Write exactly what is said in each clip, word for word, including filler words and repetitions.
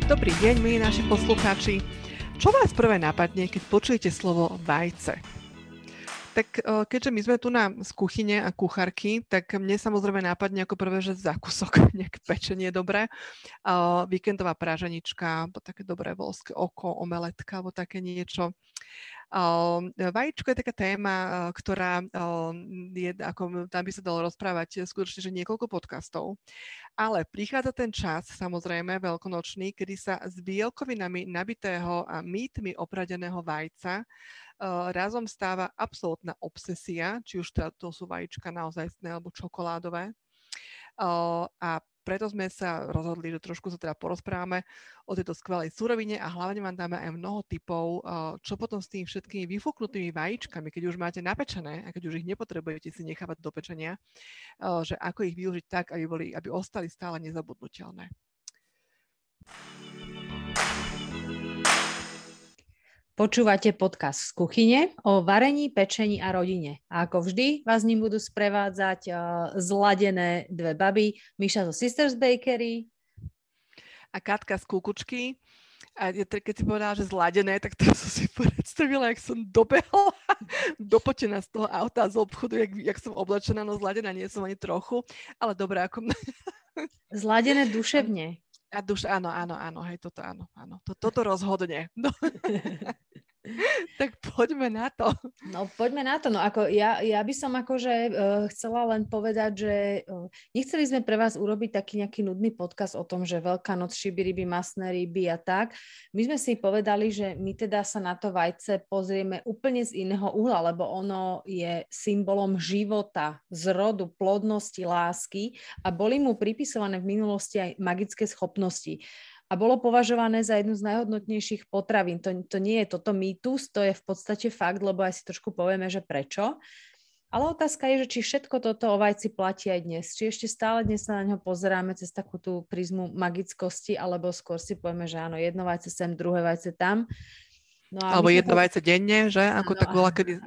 Dobrý deň, milí naši poslucháči. Čo vás prvé napadne, keď počujete slovo vajce? Tak keďže my sme tu na z kuchyne a kuchárky, tak mne samozrejme nápadne ako prvé, že zákusok, nejaké pečenie dobré, uh, víkendová praženička, alebo také dobré voľské oko, omeletka, alebo také niečo. Uh, vajíčko je taká téma, uh, ktorá uh, je, ako tam by sa dalo rozprávať skutočne, že niekoľko podcastov. Ale prichádza ten čas, samozrejme, veľkonočný, kedy sa s bielkovinami nabitého a mýtmi opradeného vajca uh, razom stáva absolútna obsesia, či už to, to sú vajíčka naozajstné alebo čokoládové. Uh, a preto sme sa rozhodli, že trošku sa teda porozprávame o tejto skvelej surovine a hlavne vám dáme aj mnoho tipov, čo potom s tými všetkými vyfúknutými vajíčkami, keď už máte napečené a keď už ich nepotrebujete si nechávať do pečenia, že ako ich využiť tak, aby, boli, aby ostali stále nezabudnutelné. Počúvate podcast z kuchyne o varení, pečení a rodine. A ako vždy vás ním budú sprevádzať uh, zladené dve baby. Miša zo Sisters Bakery. A Katka z Kukučky. A keď si povedala, že zladené, tak to som si predstavila, jak som dobehla dopotená z toho auta z obchodu, jak, jak som oblečená, no zladená nie som ani trochu. Ale dobré, ako... Zladené duševne. A duš, áno, áno, áno, hej, toto áno, áno. Toto rozhodne. No. Tak poďme na to. No poďme na to. No ako ja, ja by som akože uh, chcela len povedať, že uh, nechceli sme pre vás urobiť taký nejaký nudný podcast o tom, že Veľká noc, šiby, ryby, masné ryby a tak. My sme si povedali, že my teda sa na to vajce pozrieme úplne z iného uhla, lebo ono je symbolom života, zrodu, plodnosti, lásky a boli mu pripisované v minulosti aj magické schopnosti. A bolo považované za jednu z najhodnotnejších potravín. To, to nie je toto mýtus, to je v podstate fakt, lebo aj si trošku povieme, že prečo. Ale otázka je, že či všetko toto o vajci platí aj dnes. Či ešte stále dnes sa na ňo pozeráme cez takú tú prizmu magickosti, alebo skôr si povieme, že áno, jedno vajce sem, druhé vajce tam. No alebo jedno to... vajce denne, že? Ako áno, tak bola kedy...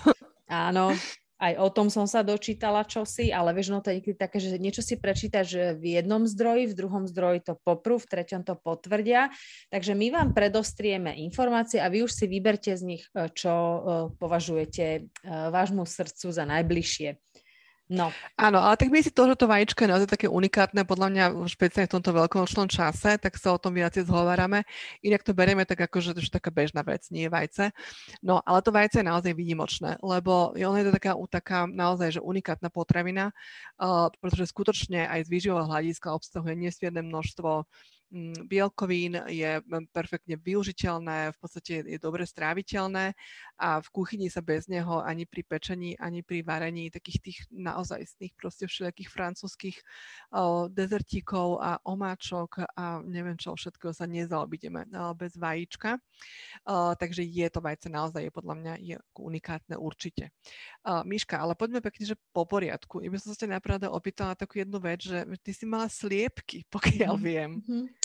Áno. Aj o tom som sa dočítala čosi, ale vieš, no to je niekedy také, že niečo si prečítaš v jednom zdroji, v druhom zdroji to poprú, v treťom to potvrdia. Takže my vám predostrieme informácie a vy už si vyberte z nich, čo považujete vášmu srdcu za najbližšie. No. Áno, ale tak my si to, že to vajíčko je naozaj také unikátne, podľa mňa špeciálne v tomto veľkonočnom čase, tak sa o tom viacej zhovárame. Inak to berieme tak ako, že to je taká bežná vec, nie je vajce. No, ale to vajce je naozaj výnimočné, lebo ono je to taká, taká naozaj že unikátna potravina, uh, pretože skutočne aj z výživového hľadiska obsahuje nesmierne množstvo bielkovín, je perfektne využiteľné, v podstate je dobre stráviteľné a v kuchyni sa bez neho ani pri pečení, ani pri varení takých tých naozajstných proste všelijakých francúzskych uh, dezertíkov a omáčok a neviem čo všetko sa nezaobídeme uh, bez vajíčka. Uh, takže je to vajce naozaj, je podľa mňa je unikátne určite. Uh, Miška, ale poďme pekne, že po poriadku. Ja by som sa ťa napravda opýtala takú jednu vec, že ty si mala sliepky, pokiaľ mm-hmm. viem.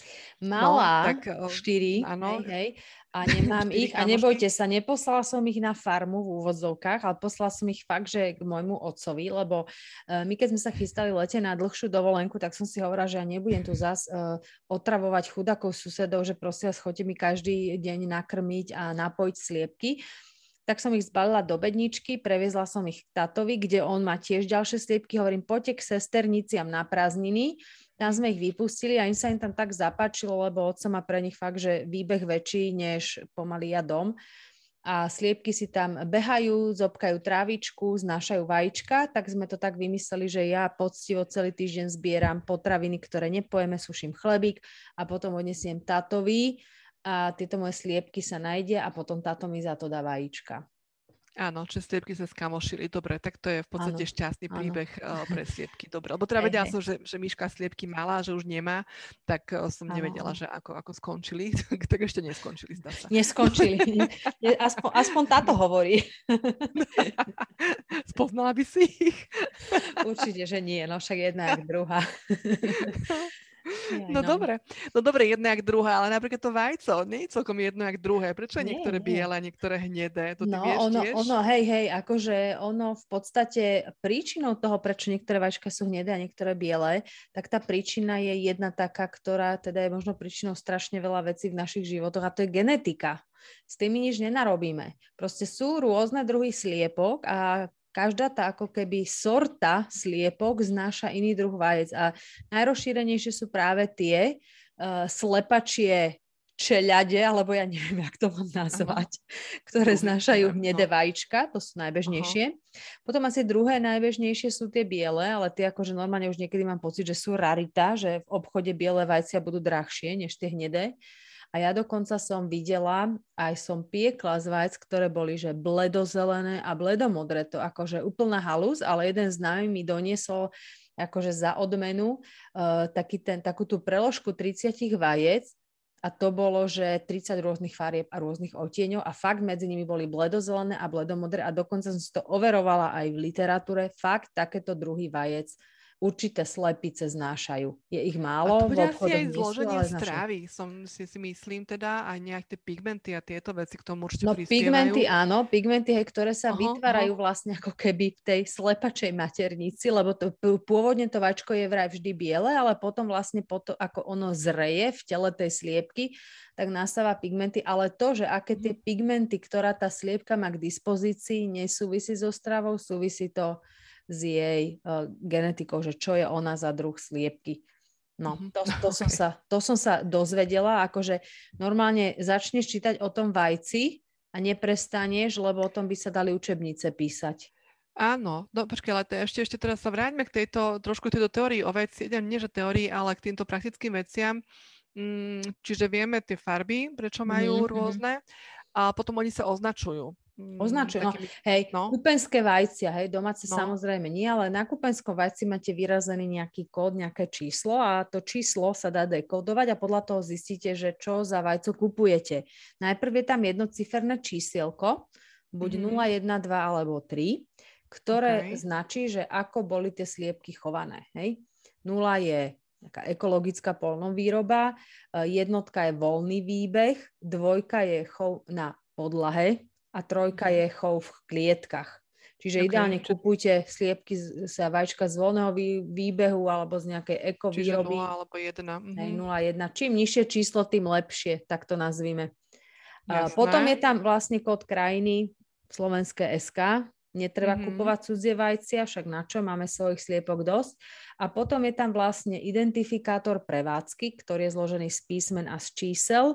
Malá, no, tak, štyri, áno. hej, hej, a nemám ich a nebojte sa, neposlala som ich na farmu v úvodzovkách, ale poslala som ich fakt, že k môjmu otcovi, lebo uh, my keď sme sa chystali lete na dlhšiu dovolenku, tak som si hovorila, že ja nebudem tu zas uh, otravovať chudákov susedov, že prosím vás, choďte mi každý deň nakrmiť a napojiť sliepky. Tak som ich zbalila do bedničky, previezla som ich k tatovi, kde on má tiež ďalšie sliepky, hovorím, poďte k sesterniciam na prázdniny. Tam sme ich vypustili a im sa im tam tak zapáčilo, lebo otco má pre nich fakt, že výbeh väčší, než pomaly ja dom. A sliepky si tam behajú, zobkajú trávičku, znášajú vajíčka, tak sme to tak vymysleli, že ja poctivo celý týždeň zbieram potraviny, ktoré nepojeme, suším chlebík a potom odnesiem tátovi a tieto moje sliepky sa nájde a potom táto mi za to dá vajíčka. Áno, čiže sliepky sa skamošili. Dobre, tak to je v podstate áno, šťastný príbeh áno. pre sliepky. Dobre, lebo teda vedela som, že, že Miška sliepky mala, že už nemá, tak som áno. nevedela, že ako, ako skončili. Tak ešte neskončili, zdá sa. Neskončili. Aspoň, aspoň táto hovorí. Spoznala by si ich? Určite, že nie, no však jedna jak druhá. Jaj, no, no dobre, no dobre, jedno jak druhé, ale napríklad to vajco, nie je celkom jedno jak druhé. Prečo je niektoré nie. biele, niektoré hnedé? To ty no, vieš ono, tiež? ono, hej, hej, akože ono v podstate príčinou toho, prečo niektoré vajíčka sú hnedé a niektoré biele, tak tá príčina je jedna taká, ktorá teda je možno príčinou strašne veľa vecí v našich životoch a to je genetika. S tými nič nenarobíme. Proste sú rôzne druhy sliepok a každá tá ako keby sorta sliepok znáša iný druh vajec a najrozšírenejšie sú práve tie uh, slepačie čeľade, alebo ja neviem, jak to mám nazvať, uh-huh. ktoré znášajú hnedé no. vajíčka, to sú najbežnejšie. Uh-huh. Potom asi druhé najbežnejšie sú tie biele, ale tie akože normálne už niekedy mám pocit, že sú rarita, že v obchode biele vajcia budú drahšie než tie hnedé. A ja dokonca som videla, aj som piekla z vajec, ktoré boli, že bledozelené a bledomodré. To akože úplná halus, ale jeden známy mi doniesol akože za odmenu uh, taký ten, takú tú preložku tridsať vajec a to bolo, že tridsať rôznych farieb a rôznych odtieňov a fakt medzi nimi boli bledozelené a bledomodré a dokonca som si to overovala aj v literatúre. Fakt takéto druhy vajec určité slepice znášajú. Je ich málo. A to bude asi aj zloženie stravy, som si, si myslím teda, aj nejak tie pigmenty a tieto veci k tomu určite no, prispievajú. Pigmenty áno, pigmenty, hej, ktoré sa aha, vytvárajú aha. vlastne ako keby v tej slepačej maternici, lebo to, pôvodne to vačko je vraj vždy biele, ale potom vlastne potom, ako ono zreje v tele tej sliepky, tak nastáva pigmenty, ale to, že aké tie pigmenty, ktorá tá sliepka má k dispozícii, nesúvisí so stravou, súvisí to s jej uh, genetikou, že čo je ona za druh sliepky. No, to, to, okay. som sa, to som sa dozvedela, akože normálne začneš čítať o tom vajci a neprestaneš, lebo o tom by sa dali učebnice písať. Áno, no počkaj, ale ešte, ešte teraz sa vráťme k tejto, trošku tejto teórii o veci, nie že teórii, ale k týmto praktickým veciam. Mm, čiže vieme tie farby, prečo majú mm-hmm. rôzne a potom oni sa označujú. Označujú, no, hej, no. Kúpenské vajcia, hej, domáce no. samozrejme nie, ale na kúpenskom vajci máte vyrazený nejaký kód, nejaké číslo a to číslo sa dá dekodovať a podľa toho zistíte, že čo za vajco kupujete. Najprv je tam jednociferné čísielko, buď mm-hmm. nula, jedna, dva alebo tri, ktoré okay. značí, že ako boli tie sliepky chované, hej. Nula je taká ekologická poľnovýroba, jednotka je voľný výbeh, dvojka je chov na podlahe, a trojka je chov v klietkach. Čiže okay. ideálne kupujte sliepky sa vajíčka z voľného výbehu alebo z nejakej eko výroby. Čiže nula alebo jedna. Mhm. nula, jedna. Čím nižšie číslo, tým lepšie, tak to nazvime. A potom je tam vlastne kód krajiny slovenské es ká. Netreba mm-hmm. kupovať cudzie vajcia, však na čo, máme svojich sliepok dosť. A potom je tam vlastne identifikátor prevádzky, ktorý je zložený z písmen a z čísel.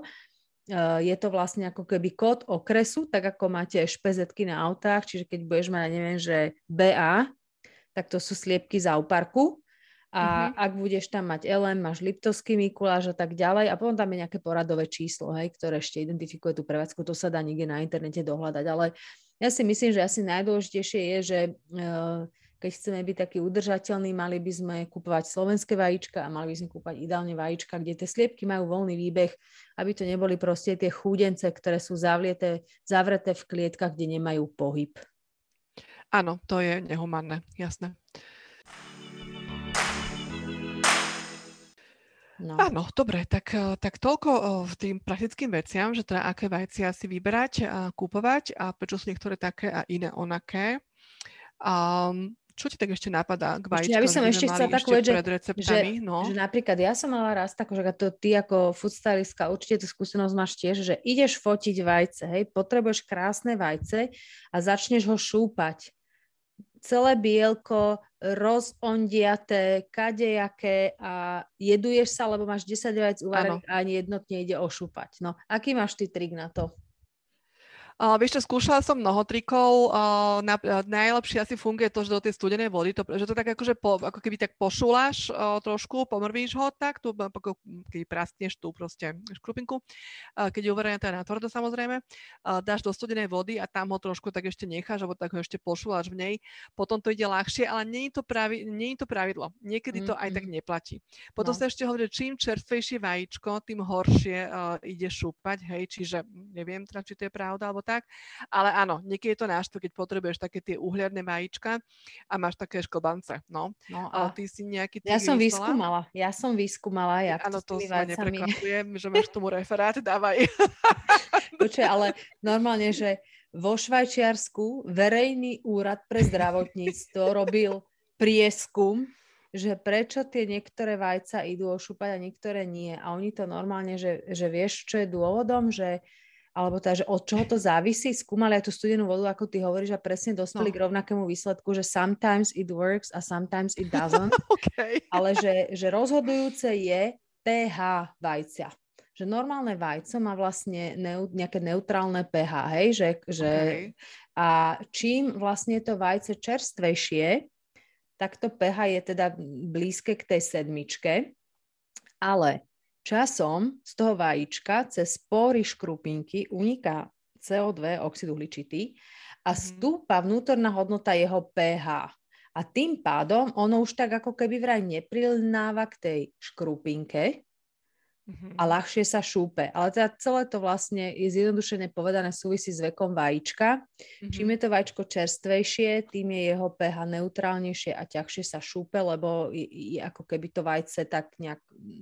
Je to vlastne ako keby kód okresu, tak ako máte špezetky na autách, čiže keď budeš mať, neviem, že bé á, tak to sú sliepky z Auparku a uh-huh. ak budeš tam mať el em, máš Liptovský Mikuláš a tak ďalej a potom tam je nejaké poradové číslo, hej, ktoré ešte identifikuje tú prevádzku, to sa dá niekde na internete dohľadať, ale ja si myslím, že asi najdôležitejšie je, že uh, keď chceme byť taký udržateľný, mali by sme kúpovať slovenské vajíčka a mali by sme kúpať ideálne vajíčka, kde tie sliepky majú voľný výbeh, aby to neboli proste tie chúdence, ktoré sú zavliete, zavreté v klietkach, kde nemajú pohyb. Áno, to je nehumánne, jasné. No. Áno, dobre, tak, tak toľko v tým praktickým veciam, že teda aké vajcia si vyberať a kúpovať a prečo sú niektoré také a iné onaké. Um, Čo ti tak ešte napadá k vajíčkam? Ja by som ešte chcela takú vec, že, že, no? že napríklad ja som mala raz takú, že to ty ako foodstylistka určite tú skúsenosť máš tiež, že ideš fotiť vajce, hej, potrebuješ krásne vajce a začneš ho šúpať. Celé bielko, rozondiaté, kadejaké a jeduješ sa, lebo máš desať vajec uvarených a ani jednotne ide ošúpať. No, aký máš ty trik na to? Uh, vieš čo, skúšala som mnoho trikov, uh, na, uh, najlepšie asi funguje to, že do tej studenej vody, to, že to tak akože po, ako keby tak pošuláš uh, trošku, pomrvíš ho tak, tu, keď praskneš tú proste škrupinku, uh, keď je uvarené teda na tvrdo samozrejme, uh, dáš do studenej vody a tam ho trošku tak ešte necháš, alebo tak ho ešte pošuláš v nej, potom to ide ľahšie, ale nie je to, pravi, nie je to pravidlo, niekedy to mm-hmm. aj tak neplatí. Potom no. sa ešte hovorí, že čím čerstvejšie vajíčko, tým horšie uh, ide šúpať, hej, čiže neviem teda, či to je pravda, alebo tak. Ale áno, niekedy je to náštve, keď potrebuješ také tie uhliadne vajíčka a máš také šklbance. No, No ale a ty si nejaký ja trik som vymyslela? vyskúmala, ja som vyskúmala, jak to Áno, s to tými ma vajcami. neprekvapuje, že máš tomu referát, dávaj. Počuj, ale normálne, že vo Švajčiarsku verejný úrad pre zdravotníctvo robil prieskum, že prečo tie niektoré vajca idú ošúpať a niektoré nie. A oni to normálne, že, že vieš, čo je dôvodom, že alebo teda, že od čoho to závisí, skúmali aj tú studenú vodu, ako ty hovoríš, a presne dospeli no. k rovnakému výsledku, že sometimes it works a sometimes it doesn't. Okay. Ale že, že rozhodujúce je pH vajcia. Že normálne vajco má vlastne neu, nejaké neutrálne pH, hej? Že, že, okay. A čím vlastne je to vajce čerstvejšie, tak to pH je teda blízke k tej sedmičke, ale časom z toho vajíčka cez pory škrupinky uniká cé ó dva, oxid uhličitý, a stúpa vnútorná hodnota jeho pH. A tým pádom ono už tak ako keby vraj neprilnáva k tej škrupinke, mm-hmm. a ľahšie sa šúpe. Ale teda celé to vlastne je zjednodušene povedané súvisí s vekom vajíčka. Mm-hmm. Čím je to vajíčko čerstvejšie, tým je jeho pH neutrálnejšie a ťažšie sa šúpe, lebo je, je ako keby to vajce tak nejak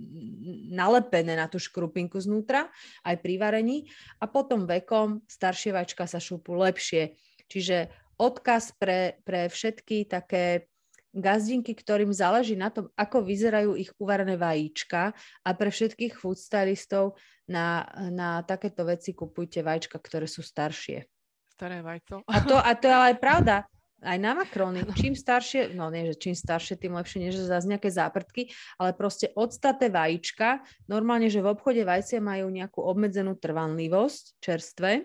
nalepené na tú škrupinku znútra, aj pri varení. A potom vekom staršie vajíčka sa šúpu lepšie. Čiže odkaz pre, pre všetky také gazdinky, ktorým záleží na tom, ako vyzerajú ich uvarené vajíčka, a pre všetkých foodstylistov na, na takéto veci kupujte vajíčka, ktoré sú staršie. Staré vajco. A to, a to je ale pravda. Aj na makrony. Čím staršie, no nie, že čím staršie, tým lepšie, nie že zase nejaké záprtky, ale proste odstaté vajíčka. Normálne, že v obchode vajcia majú nejakú obmedzenú trvanlivosť, čerstvé,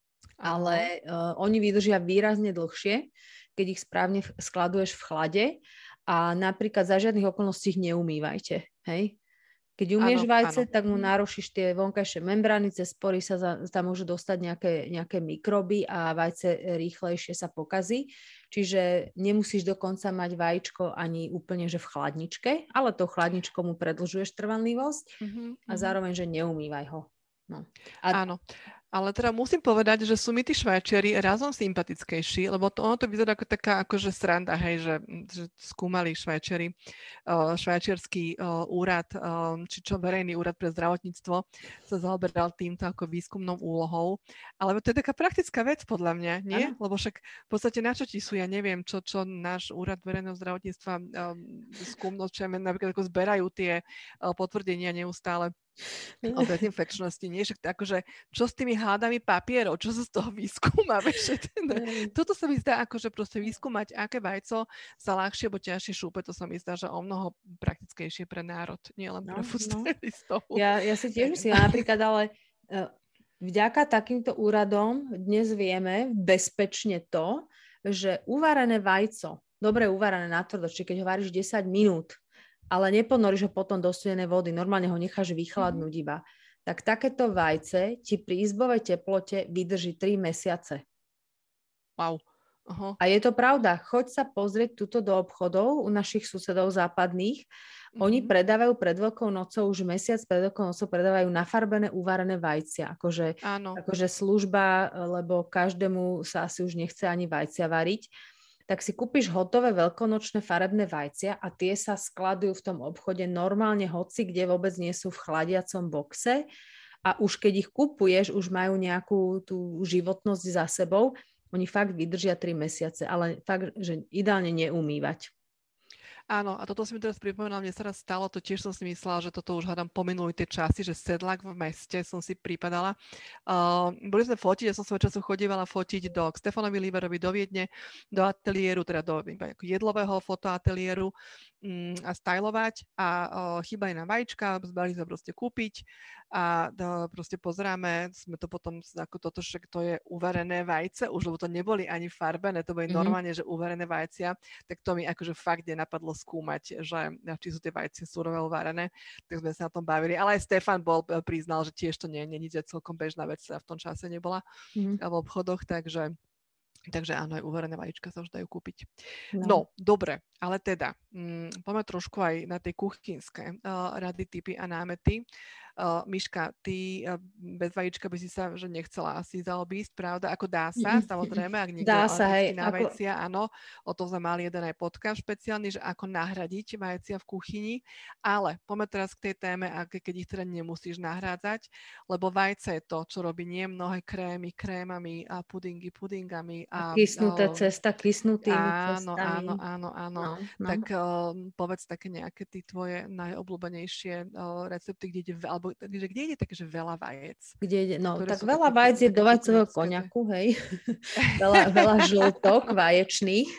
ale uh, oni vydržia výrazne dlhšie, keď ich správne skladuješ v chlade, a napríklad za žiadnych okolností ich neumývajte. Hej? Keď umieš áno, vajce, áno. tak mu narušíš tie vonkajšie membrány, cez pory sa za, tam môžu dostať nejaké, nejaké mikroby a vajce rýchlejšie sa pokazí. Čiže nemusíš dokonca mať vajíčko ani úplne, že v chladničke, ale tou chladničkou mu predĺžuješ trvanlivosť mm-hmm. a zároveň, že neumývaj ho. No. A áno. Ale teda musím povedať, že sú mi tí Švajčiari razom sympatickejší, lebo to, ono to vyzerá ako taká akože sranda, hej, že, že skúmali Švajčiari, uh, švajčiarsky uh, úrad, uh, či čo verejný úrad pre zdravotníctvo sa zaoberal týmto ako výskumnou úlohou. Ale to je taká praktická vec podľa mňa, nie? Ano. Lebo však v podstate na čo ti sú, ja neviem, čo, čo náš úrad verejného zdravotníctva um, skúmno, čo napríklad ako zberajú tie uh, potvrdenia neustále o dezinfekčnosti, nie? Však akože, čo s tými hádami papierov, čo sa z toho vyskúma? Toto sa mi zdá, akože proste vyskúmať, aké vajco sa ľahšie alebo ťažšie šúpe, to sa mi zdá, že o mnoho praktickejšie pre národ, nielen pre no, foodstylistov. No. Ja, ja si tiež myslím, napríklad, ale uh, vďaka takýmto úradom dnes vieme bezpečne to, že uvarené vajco, dobre uvarené na tvrdo, čiže keď ho varíš desať minút, ale neponoríš ho potom do studenej vody, normálne ho necháš vychladnúť mm-hmm. iba, tak takéto vajce ti pri izbovej teplote vydrží tri mesiace. Wow. Uh-huh. A je to pravda. Choď sa pozrieť tuto do obchodov u našich susedov západných. Mm-hmm. Oni predávajú pred Veľkou nocou, už mesiac pred Veľkou nocou predávajú nafarbené, uvarené vajcia. Akože, akože služba, lebo každému sa asi už nechce ani vajcia variť. Tak si kúpiš hotové veľkonočné farebné vajcia a tie sa skladujú v tom obchode normálne hoci, kde vôbec nie sú v chladiacom boxe, a už keď ich kupuješ, už majú nejakú tú životnosť za sebou. Oni fakt vydržia tri mesiace, ale fakt, že ideálne neumývať. Áno, a toto si mi teraz pripomínala, mne sa raz stalo, to tiež som si myslela, že toto už hádam pominuli tie časy, že sedlák v meste som si prípadala. Uh, boli sme fotiť, ja som svojho času chodívala fotiť do k Stefanovi Líberovi do Viedne, do ateliéru, teda do jedlového fotoateliéru um, a stylovať, a uh, chýbali nám vajíčka, zbali sme proste kúpiť a uh, proste pozeráme, sme to potom ako toto, že to je uvarené vajce, už lebo to neboli ani farbené, to boli mm-hmm. normálne, že uvarené vajcia, tak to mi akože fakt nenapadlo skúmať, že či sú tie vajcie surové uvarené, tak sme sa na tom bavili. Ale aj Stefan bol, priznal, že tiež to nie je nič celkom bežná vec, v tom čase nebola mm-hmm. v obchodoch, takže, takže áno, aj uvarené vajíčka sa už dajú kúpiť. No, no dobre, ale teda, hm, poďme trošku aj na tej kuchynské uh, rady, tipy a námety. Uh, Miška, ty uh, bez vajíčka by si sa že nechcela asi zaobísť, pravda? Ako dá sa, samozrejme, ak niekto Dá je sa, alergický hej, na ako... vajcia, áno. O tom sme mali jeden aj podcast špeciálny, že ako nahradiť vajcia v kuchyni. Ale poďme teraz k tej téme, keď ich teda nemusíš nahrádzať, lebo vajce je to, čo robí nie mnohé krémy, krémami a pudingy, pudingami. A A, kysnuté uh, cesta, kysnutými áno, cestami. áno, áno, áno. No, no. Tak uh, povedz také nejaké tí tvoje najobľúbenejšie uh, recepty, kde ide, alebo kde, kde ide také, že veľa vajec. Kde ide, no, Ktoré tak sú veľa také, vajec je také do vajcového kuchynárske, koniaku, hej. veľa, veľa žltok vaječných,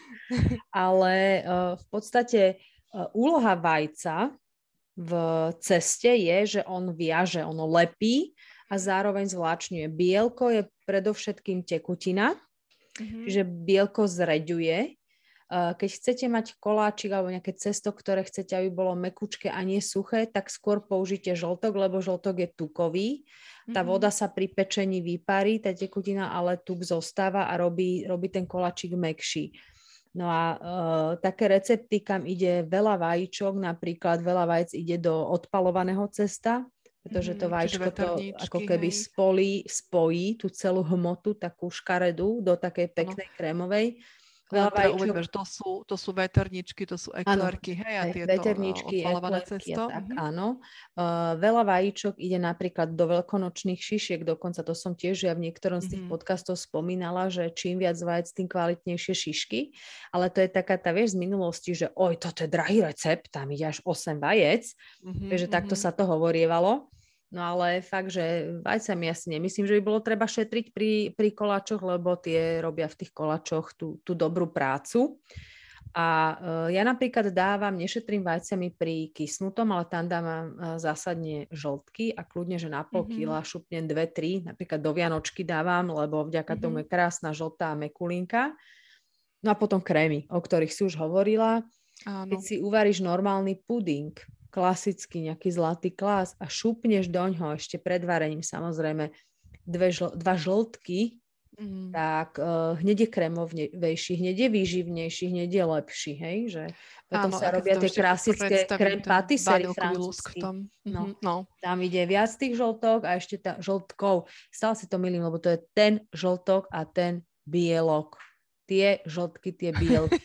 ale uh, v podstate uh, úloha vajca v ceste je, že on viaže, ono lepí a zároveň zvláčňuje. Bielko je predovšetkým tekutina, mm-hmm. čiže bielko zreďuje. Keď chcete mať koláčik alebo nejaké cesto, ktoré chcete, aby bolo mäkučké a nie suché, tak skôr použite žltok, lebo žltok je tukový. Tá mm-hmm. voda sa pri pečení vyparí, tá tekutina, ale tuk zostáva a robí, robí ten koláčik mäkší. No a e, také recepty, kam ide veľa vajíčok, napríklad veľa vajec ide do odpalovaného cesta, pretože to vajíčko to ako keby spolí, spojí tú celú hmotu, takú škaredú, do takej peknej ano. Krémovej. Veľa teda uvedme, že to sú, to sú veterničky, to sú eklerky, hej, a tieto veterničky, odpalované eklerky cesto. Tak, mm-hmm. áno. Uh, veľa vajíčok ide napríklad do veľkonočných šišiek, dokonca to som tiež ja v niektorom z tých mm-hmm. podcastov spomínala, že čím viac vajec, tým kvalitnejšie šišky, ale to je taká tá, vieš, z minulosti, že oj, toto je drahý recept, tam ide až osem vajec, mm-hmm, takže mm-hmm. takto sa to hovorievalo. No ale fakt, že vajcami asi nemyslím, že by bolo treba šetriť pri, pri koláčoch, lebo tie robia v tých koláčoch tú, tú dobrú prácu. A uh, ja napríklad dávam, nešetrím vajcami pri kysnutom, ale tam dávam uh, zásadne žltky a kľudne, že na pol mm-hmm. kila šupnem dve tri, napríklad do Vianočky dávam, lebo vďaka mm-hmm. tomu je krásna žltá mekulinka. No a potom krémy, o ktorých si už hovorila. Áno. Keď si uvaríš normálny puding, klasický nejaký zlatý klás a šupneš doňho ešte pred varením samozrejme dve žl- dva žltky, mm. tak uh, hneď je krémovejší, hneď je výživnejší, hneď je lepší, hej, že potom Áno, sa robia tie klasické krém patisserie francúzsky. No, no. Tam ide viac tých žltok a ešte tá žltkov. Stále si to milím, lebo to je ten žltok a ten bielok. Tie žltky, tie bielky.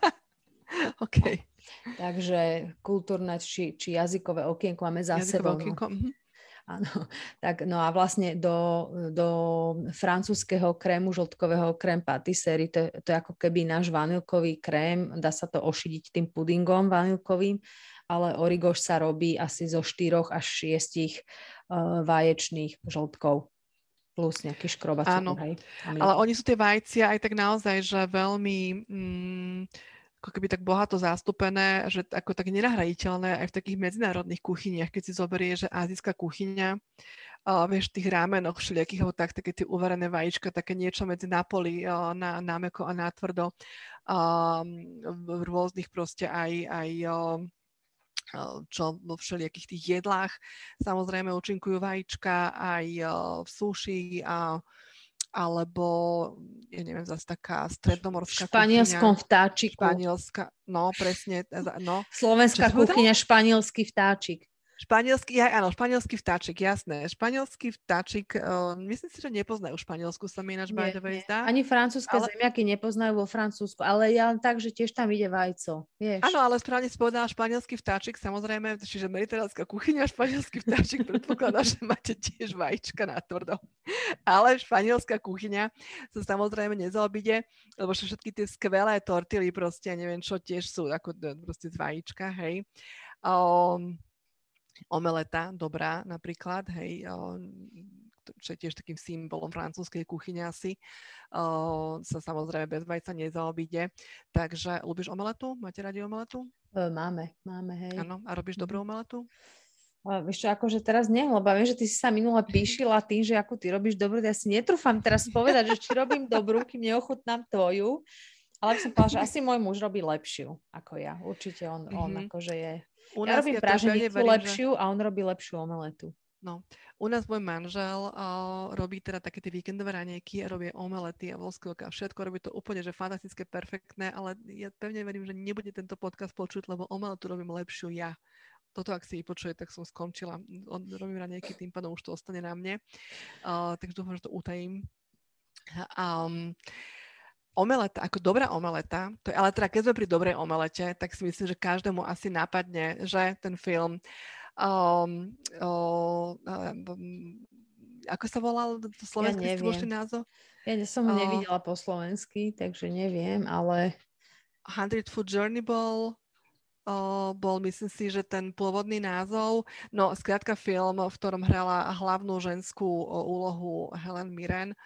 OK. Takže kultúrne či, či jazykové okienko máme za jazykové sebou. Okienko. No. Áno, tak no a vlastne do, do francúzskeho krému žltkového krém patisserie, to, to je ako keby náš vanilkový krém, dá sa to ošidiť tým pudingom vanilkovým, ale origoš sa robí asi zo štyroch až šiestich uh, vaječných žltkov plus nejaký škrobat. Áno, ale oni sú tie vajcia aj tak naozaj, že veľmi... Mm, ako keby tak bohato zastúpené, že ako tak nenahraditeľné aj v takých medzinárodných kuchyniach, keď si zoberie, že azijská kuchyňa, uh, vieš, v tých rámenoch všelijakých, alebo tak, také tie uvarené vajíčka, také niečo medzi napoli, uh, na námeko a natvrdo, uh, v rôznych proste aj, aj uh, čo vo všelijakých tých jedlách, samozrejme účinkujú vajíčka, aj uh, v suši a alebo, ja neviem, zase taká strednomorská španielskom kuchyňa. vtáčiku. Španielska, no presne. No. Slovenská kuchyňa, španielský vtáčik. Španielský, ja, áno, španielský vtáčik, jasné. Španielský vtáčik, uh, myslím si, že nepoznajú Španielsku, sa mi ináč by the way zdá. Ani francúzske ale... zemiaky nepoznajú vo Francúzsku, ale ja len tak, že tiež tam ide vajco, vieš. Áno, ale správne si povedala španielský vtáčik, samozrejme, čiže mediteránska kuchyňa, španielský vtáčik, predpokladá, že máte tiež vajíčka na tvrdo. Ale španielská kuchyňa sa samozrejme nezaobíde, lebo všetky tie skvelé tortily proste, neviem čo, tiež sú ako proste z vajíčka, hej. Um, Omeleta, dobrá napríklad, hej, čo je tiež takým symbolom francúzskej kuchyne asi, sa samozrejme bez vajca nezaobíde. Takže, ľúbiš omeletu? Máte radi omeletu? Máme, máme, hej. Áno, a robíš dobrú omeletu? A vieš čo, akože teraz nie, lebo viem, že ty si sa minule píšila tým, že ako ty robíš dobrú, ja si netrúfam teraz povedať, že či robím dobrú, kým neochutnám tvoju, ale som povedala, že asi môj muž robí lepšiu ako ja. Určite on, mm-hmm. on akože je... U ja robím praženicu lepšiu že... a on robí lepšiu omeletu. No, u nás môj manžel uh, robí teda také tie víkendové raňajky a robí omelety a voskvilka a všetko, robí to úplne, že fantastické, perfektné, ale ja pevne verím, že nebude tento podcast počuť, lebo omeletu robím lepšiu ja. toto ak si vypočuje, tak som skončila. Robím raňajky, tým pádom už to ostane na mne. Uh, takže dúfam, že to utajím. Um, Omeleta, ako dobrá omeleta, to je, ale teda keď sme pri dobrej omelete, tak si myslím, že každému asi napadne, že ten film um, um, um, ako sa volal slovenský ja stĺmočný názov? Ja som ho uh, nevidela po slovensky, takže neviem, ale... Hundred Foot Journey bol, uh, bol, myslím si, že ten pôvodný názov. No, skrátka film, v ktorom hrala hlavnú ženskú uh, úlohu Helen Mirren,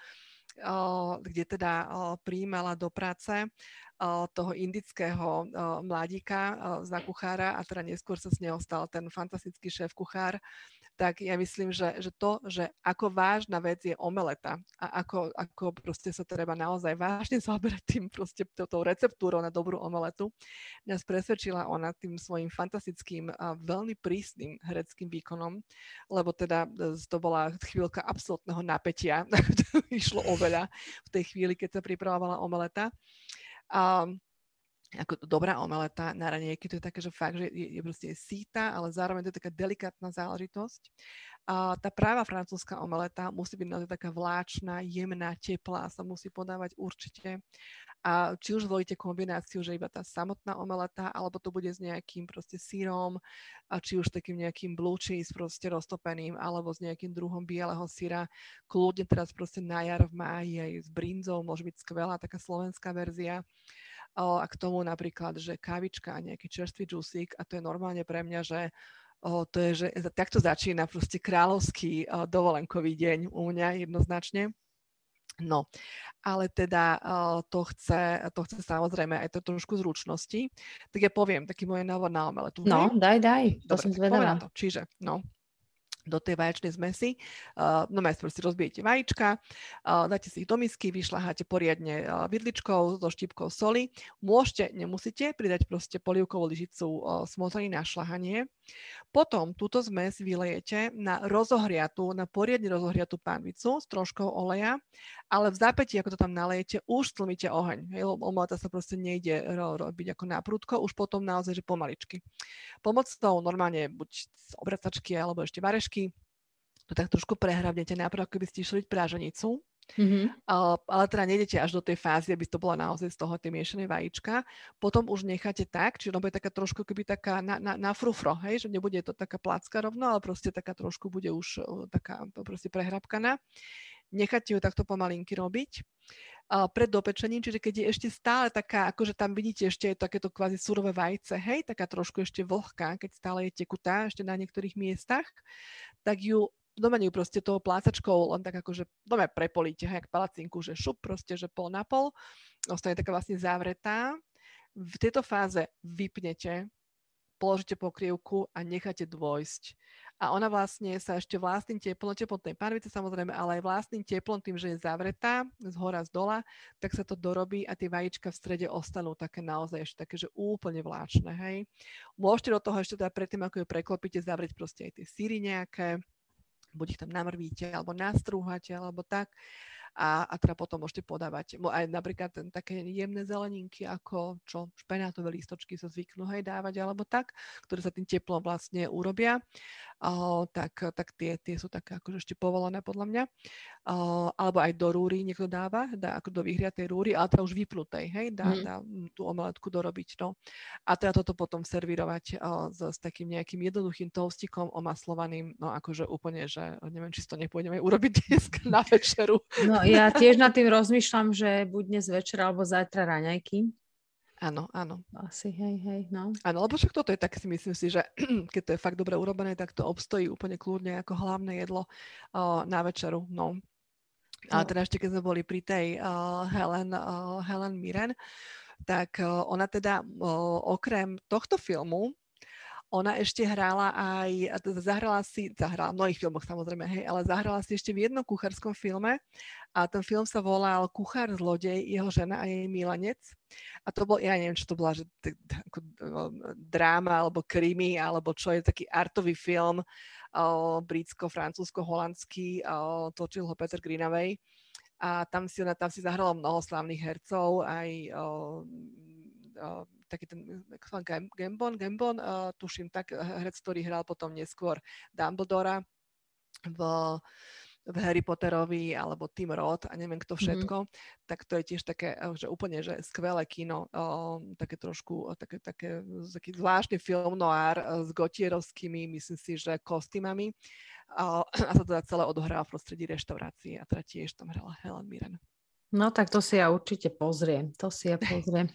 kde teda prijímala do práce toho indického mladíka za kuchára a teda neskôr sa z neho stal ten fantastický šéf kuchár, tak ja myslím, že, že to, že ako vážna vec je omeleta a ako, ako proste sa treba naozaj vážne zaoberať tým proste tou receptúrou na dobrú omeletu, nás presvedčila ona tým svojim fantastickým a veľmi prísnym hereckým výkonom, lebo teda to bola chvíľka absolútneho napätia, išlo oveľa v tej chvíli, keď sa pripravovala omeleta. A ako dobrá omeleta na raňajky, to je také, že fakt, že je, je proste síta, ale zároveň to je taká delikátna záležitosť. A tá práva francúzska omeleta musí byť naozaj taká vláčna, jemná, teplá, sa musí podávať určite. A či už zvolíte kombináciu, že iba tá samotná omeleta, alebo to bude s nejakým proste sírom, a či už takým nejakým blue cheese proste roztopeným, alebo s nejakým druhom bieleho syra. Kľudne teraz proste na jar v máji aj s brinzou, môže byť skvelá taká slovenská verzia. A k tomu napríklad, že kávička a nejaký čerstvý džusík, a to je normálne pre mňa, že o, to je, že takto začína proste kráľovský o, dovolenkový deň u mňa jednoznačne. No, ale teda o, to, chce, to chce samozrejme aj to trošku zručnosti. Tak ja poviem taký môj návod na omeletu. No, hej? daj, daj, to Dobre, som zvedavá. to. Čiže, no, do tej vaječnej zmesi. Uh, no majstro si rozbijete vajíčka, uh, dáte si ich do misky, vyšľaháte poriadne uh, vidličkou so štípkou soli. Môžete, nemusíte, pridať proste polievkovú lyžicu uh, smotaný na šľahanie. Potom túto zmes vylejete na rozohriatú, na poriadne rozohriatú pánvicu s troškou oleja, ale v zápätí, ako to tam nalejete, už stlmíte oheň. Hej, lebo omeleta sa proste nejde ro- robiť ako na prudko, už potom naozaj, že pomaličky. Pomocou normálne buď z obracačky alebo ešte varešky, to tak trošku prehrabnete najprv, ako by ste išli práženicu. Mm-hmm. Uh, ale teda nejdete až do tej fázy, aby to bola naozaj z toho tie miešané vajíčka. Potom už necháte tak, čiže ono bude taká trošku keby taká na, na, na frufro, hej, že nebude to taká placka rovno, ale proste taká trošku bude už uh, taká proste prehrabkaná. Necháte ju takto pomalinky robiť. Uh, pred dopečením, čiže keď je ešte stále taká, akože tam vidíte ešte takéto kvázi surové vajce, hej, taká trošku ešte vlhká, keď stále je tekutá ešte na niektorých miestach, tak ju doma ju proste toho plácačkou len tak akože doma prepolíte, jak palacinku, že šup proste, že pol na pol, ostane taká vlastne zavretá. V tejto fáze vypnete, položíte pokrievku a necháte dôjsť. A ona vlastne sa ešte vlastným teplom, teplom tej pánvice samozrejme, ale aj vlastným teplom, tým, že je zavretá z hora z dola, tak sa to dorobí a tie vajíčka v strede ostanú také naozaj ešte také, že úplne vláčne, hej. Môžete do toho ešte teda predtým, ako ju preklopíte, zavrieť proste aj tie syry nejaké, buď ich tam namrvíte, alebo nastrúhate, alebo tak. A, a teda potom môžete podávať aj napríklad ten, také jemné zeleninky, ako čo špenátové lístočky sa zvyknú hej dávať, alebo tak, ktoré sa tým teplom vlastne urobia. O, tak, tak tie, tie sú také akože ešte povolené podľa mňa. O, alebo aj do rúry niekto dáva, dá ako do vyhriatej rúry, ale teda už vypnutej, hej, dá, mm. dá tú omeletku dorobiť. No. A teda toto potom servírovať o, s, s takým nejakým jednoduchým toastikom omaslovaným, no akože úplne, že neviem, či to nepôjdeme urobiť dnes na večeru. No ja tiež nad tým rozmýšľam, že buď dnes večer alebo zajtra raňajky. Áno, áno. Asi, hej, hej, no. Áno, lebo však toto je tak, si myslím si, že keď to je fakt dobre urobené, tak to obstojí úplne kľudne ako hlavné jedlo uh, na večeru, no. A teda ešte, keď sme boli pri tej uh, Helen, uh, Helen Mirren, tak uh, ona teda uh, okrem tohto filmu ona ešte hrála aj, zahrala si, zahrala v mnohých filmoch samozrejme, hej, ale zahrala si ešte v jednom kuchárskom filme a ten film sa volal Kuchár zlodej, jeho žena a jej milenec. A to bol, ja neviem, čo to bola, že t- t- ako, dráma alebo krimi, alebo čo je taký artový film, o, britsko-francúzsko-holandský, o, točil ho Peter Greenaway. A tam si, ona, tam si zahrala mnoho slávnych hercov, aj o, o, taký ten Gambon, Gambon, uh, tuším tak, herec, ktorý hral potom neskôr Dumbledora v, v Harry Potterovi, alebo Tim Roth a neviem kto všetko, mm-hmm. tak to je tiež také, že úplne, že skvelé kino, uh, také trošku, uh, také, také, taký zvláštny film noir uh, s gotierovskými, myslím si, že kostýmami. Uh, a sa teda celé odohráva v prostredí reštaurácie a teda tiež tam hrala Helen Mirren. No tak to si ja určite pozriem. To si ja pozriem.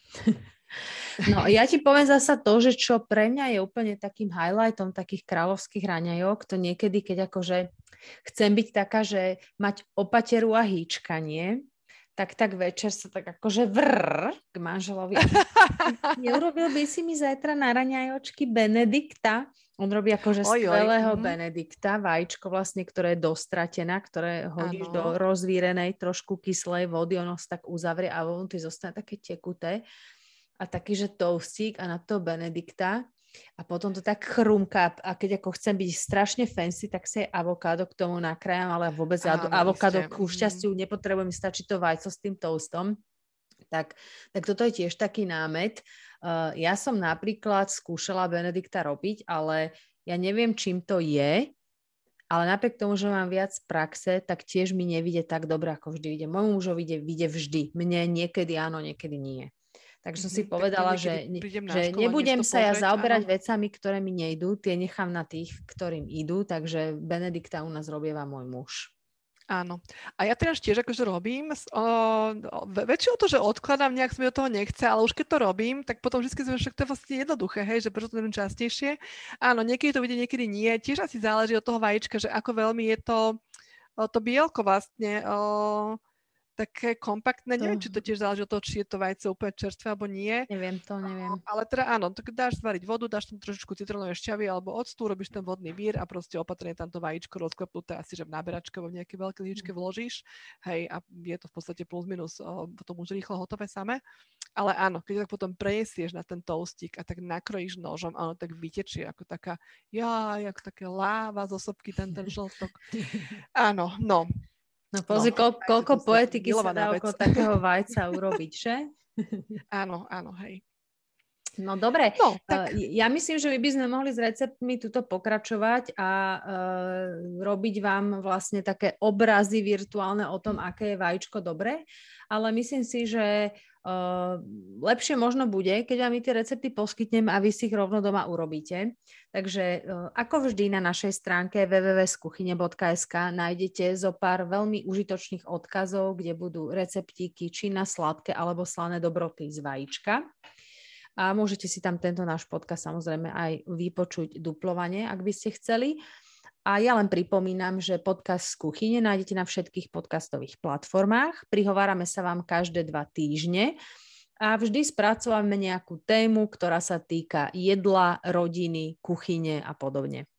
No ja ti poviem zasa to, že čo pre mňa je úplne takým highlightom takých kráľovských raňajok, to niekedy, keď akože chcem byť taká, že mať opateru a hýčkanie, tak tak večer sa tak akože vrr k manželovi. Neurobil by si mi zajtra na raňajočky Benedikta? On robí akože oj, skvelého oj, Benedikta, vajíčko vlastne, ktoré je dostratená, ktoré hodíš ano. do rozvírenej, trošku kyslej vody, ono sa tak uzavrie a vnútri zostane také tekuté a taký, že toastík a na to Benedikta a potom to tak chrumká a keď ako chcem byť strašne fancy, tak si aj avokádo k tomu nakrájam, ale vôbec áno, avokádo ku šťastiu nepotrebujem, stačí to vajco s tým toastom. Tak, tak toto je tiež taký námet. Uh, ja som napríklad skúšala Benedikta robiť, ale ja neviem, čím to je, ale napriek tomu, že mám viac praxe, tak tiež mi nevidie tak dobre, ako vždy vidie. Môjmu mužovi vidie, vidie vždy. Mne niekedy áno, niekedy nie. Takže som si mm, povedala, že, že nebudem sa ja zaoberať áno. vecami, ktoré mi nejdú, tie nechám na tých, ktorým idú, takže Benedikta u nás robieva môj muž. Áno. A ja teraz tiež akože robím, o, väčšinou to, že odkladám, nejak sa mi do toho nechce, ale už keď to robím, tak potom vždy sme však to je vlastne jednoduché, hej, že prečo to robím častejšie. Áno, niekedy to vidie, niekedy nie. Tiež asi záleží od toho vajíčka, že ako veľmi je to, to bielko vlastne o, také kompaktné. To... Neviem, či to tiež záleží od toho, či je to vajce úplne čerstvé alebo nie. Neviem to, neviem. Ale teda áno, tak dáš zvariť vodu, dáš tam trošičku citrónovej šťavy alebo octu, robíš ten vodný vír a proste opatrne tam to vajíčko rozklepnuté asi, že v náberačke alebo v nejakej veľkej lyžičke vložíš. Hej, a je to v podstate plus minus o, potom už rýchlo hotové samé. Ale áno, keď tak potom prejsieš na ten toastík a tak nakrojíš nožom, áno, tak vytečie ako taká, ja, jak také láva zo sopky ten ten žltok. Áno, no. No pozri, no, koľko, koľko poetiky sa dá okolo takého vajca urobiť, že? Áno, áno, hej. No dobre, no, tak... ja myslím, že my by sme mohli s receptmi tuto pokračovať a uh, robiť vám vlastne také obrazy virtuálne o tom, aké je vajíčko dobré, ale myslím si, že uh, lepšie možno bude, keď vám my tie recepty poskytnem a vy si ich rovno doma urobíte. Takže uh, ako vždy na našej stránke w w w bodka z kuchyne bodka es ka nájdete zo pár veľmi užitočných odkazov, kde budú receptíky či na sladké alebo slané dobroty z vajíčka. A môžete si tam tento náš podcast samozrejme aj vypočuť duplovane, ak by ste chceli. A ja len pripomínam, že podcast z kuchyne nájdete na všetkých podcastových platformách. Prihovárame sa vám každé dva týždne a vždy spracovávame nejakú tému, ktorá sa týka jedla, rodiny, kuchyne a podobne.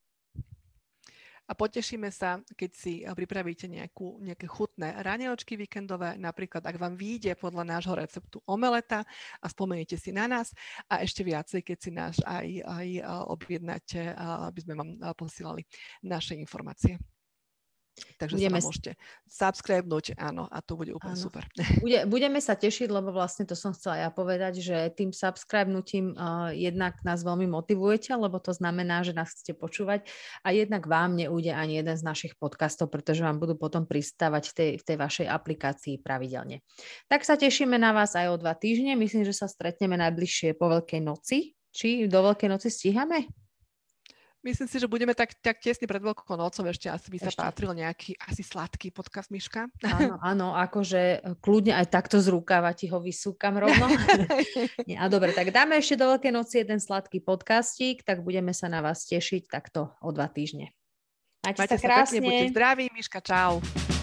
A potešíme sa, keď si pripravíte nejakú, nejaké chutné raňajky víkendové, napríklad ak vám vyjde podľa nášho receptu omeleta a spomeniete si na nás a ešte viacej, keď si náš aj, aj objednáte, aby sme vám posielali naše informácie. Takže budeme sa nám môžete subscribenúť, áno, a to bude úplne áno. super. Bude, budeme sa tešiť, lebo vlastne to som chcela ja povedať, že tým subscribenutím uh, jednak nás veľmi motivujete, lebo to znamená, že nás chcete počúvať a jednak vám neújde ani jeden z našich podcastov, pretože vám budú potom pristávať v tej, v tej vašej aplikácii pravidelne. Tak sa tešíme na vás aj o dva týždne. Myslím, že sa stretneme najbližšie po Veľkej noci. Či do Veľkej noci stíhame? Myslím si, že budeme tak, tak tesne pred Veľkou nocou, ešte asi by sa ešte. Patril nejaký asi sladký podcast, Miška. Áno, áno, akože kľudne aj takto z rukáva ti ho vysúkam rovno. Nie, a dobre, tak dáme ešte do Veľkej noci jeden sladký podcastík, tak budeme sa na vás tešiť takto o dva týždne. Majte, Majte sa krásne. Pekne, buďte zdraví, Miška, čau.